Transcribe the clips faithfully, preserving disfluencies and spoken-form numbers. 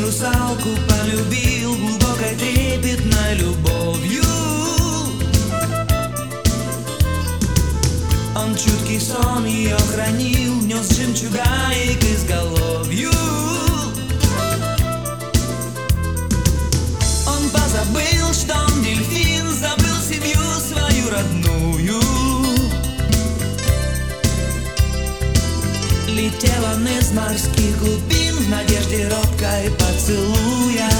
русалку полюбил глубокой трепетной любовью. Он чуткий сон ее хранил, нес жемчуга и к изголовью. Он позабыл, что он дельфин, забыл семью свою родную. Летел он из морских глубин в надежде робкой поцелуя.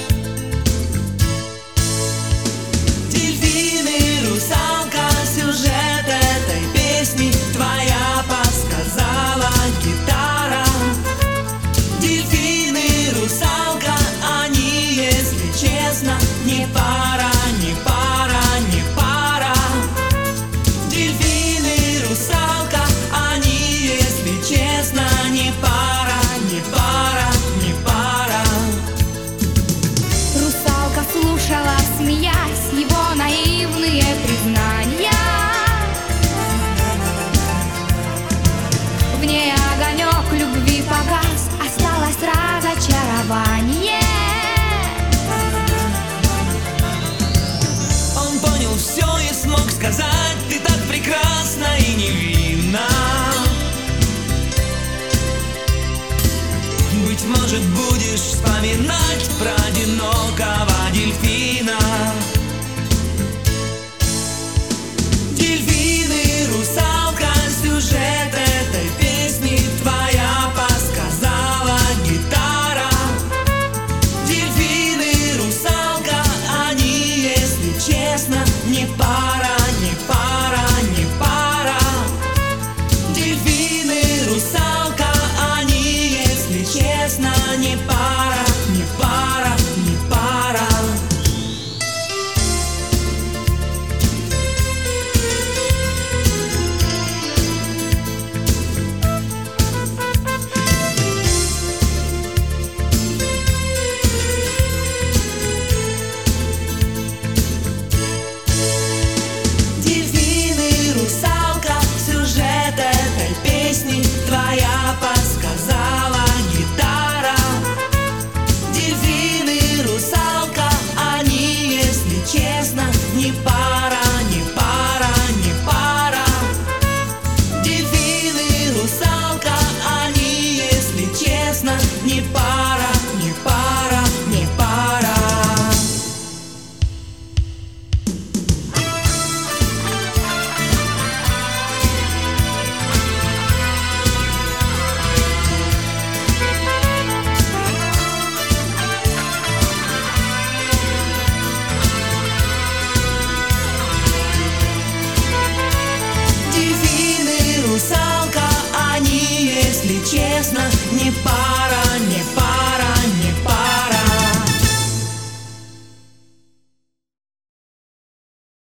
Дельфин и русалка, сюжет этой песни твоя подсказала гитара. Дельфин и русалка, они, если честно, не пара, не пара, не пара. Дельфин и русалка, они, если честно, не пара, не пара, не пара. Русалка слушала, смеясь, его наивные признания. В ней огонек любви погас, осталось разочарование. Он понял все и смог сказать: ты так прекрасна и невинна. Быть может, будешь вспоминать про одинокого дельфина. Дельфин и русалка, сюжет этой песни твоя подсказала гитара. Дельфин и русалка, они, если честно, не пара.